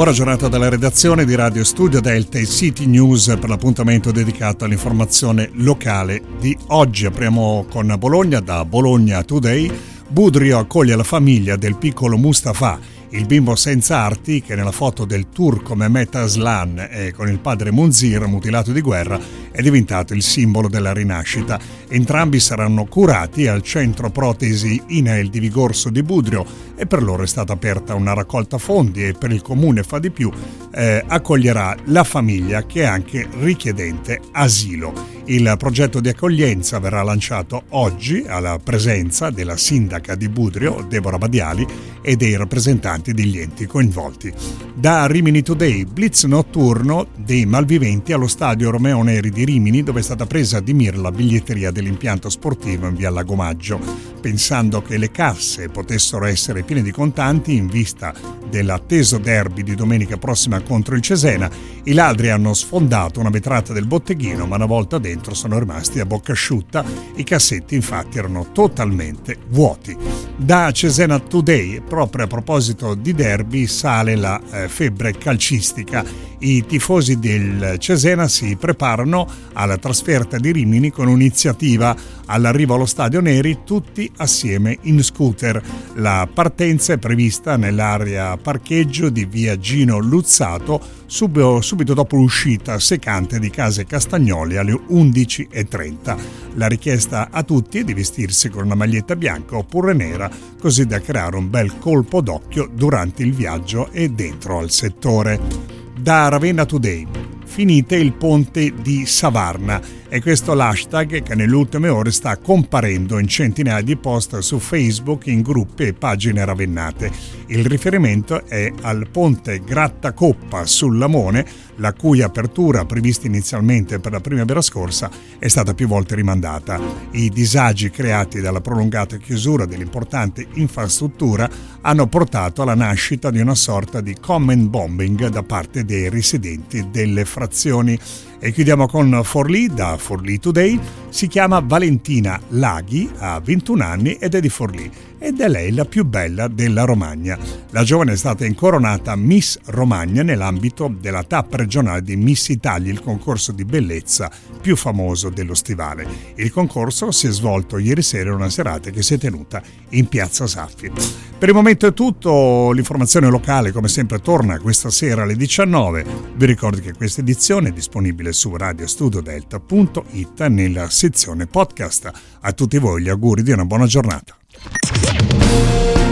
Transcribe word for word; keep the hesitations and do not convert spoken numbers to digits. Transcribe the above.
buona giornata dalla redazione di Radio Studio Delta e City News per l'appuntamento dedicato all'informazione locale di oggi. Apriamo con Bologna, da Bologna Today. Budrio accoglie la famiglia del piccolo Mustafa, il bimbo senza arti che nella foto del turco Mehmet Aslan e con il padre Munzir mutilato di guerra è diventato il simbolo della rinascita. Entrambi saranno curati al centro protesi INAIL di Vigorso di Budrio e per loro è stata aperta una raccolta fondi e per il comune Fa di Più eh, accoglierà la famiglia che è anche richiedente asilo. Il progetto di accoglienza verrà lanciato oggi alla presenza della sindaca di Budrio, Deborah Badiali, e dei rappresentanti degli enti coinvolti. Da Rimini Today, blitz notturno dei malviventi allo stadio Romeo Neri di Rimini, dove è stata presa di mira la biglietteria dell'impianto sportivo in via Lagomaggio. Pensando che le casse potessero essere piene di contanti in vista dell'atteso derby di domenica prossima contro il Cesena, i ladri hanno sfondato una vetrata del botteghino, ma una volta dentro sono rimasti a bocca asciutta. I cassetti infatti erano totalmente vuoti. Da Cesena Today, proprio a proposito di derby, sale la eh, febbre calcistica. I tifosi del Cesena si preparano alla trasferta di Rimini con un'iniziativa. All'arrivo allo stadio Neri tutti assieme in scooter. La partenza è prevista nell'area parcheggio di via Gino Luzzato subito, subito dopo l'uscita secante di Case Castagnoli alle undici e trenta. La richiesta a tutti è di vestirsi con una maglietta bianca oppure nera, così da creare un bel colpo d'occhio durante il viaggio e dentro al settore. Da Ravenna Today, finite il ponte di Savarna. E questo l'hashtag che nelle ultime ore sta comparendo in centinaia di post su Facebook, in gruppi e pagine ravennate. Il riferimento è al ponte Grattacoppa sul Lamone, la cui apertura, prevista inizialmente per la primavera scorsa, è stata più volte rimandata. I disagi creati dalla prolungata chiusura dell'importante infrastruttura hanno portato alla nascita di una sorta di comment bombing da parte dei residenti delle frazioni. E chiudiamo con Forlì, da Forlì Today. Si chiama Valentina Laghi, ha ventuno anni ed è di Forlì ed è lei la più bella della Romagna. La giovane è stata incoronata Miss Romagna nell'ambito della tappa regionale di Miss Italia, il concorso di bellezza più famoso dello stivale. Il concorso si è svolto ieri sera in una serata che si è tenuta in Piazza Saffi. Per il momento è tutto, l'informazione locale come sempre torna questa sera alle diciannove. Vi ricordo che questa edizione è disponibile su radio studio delta punto it nella sezione podcast. A tutti voi gli auguri di una buona giornata.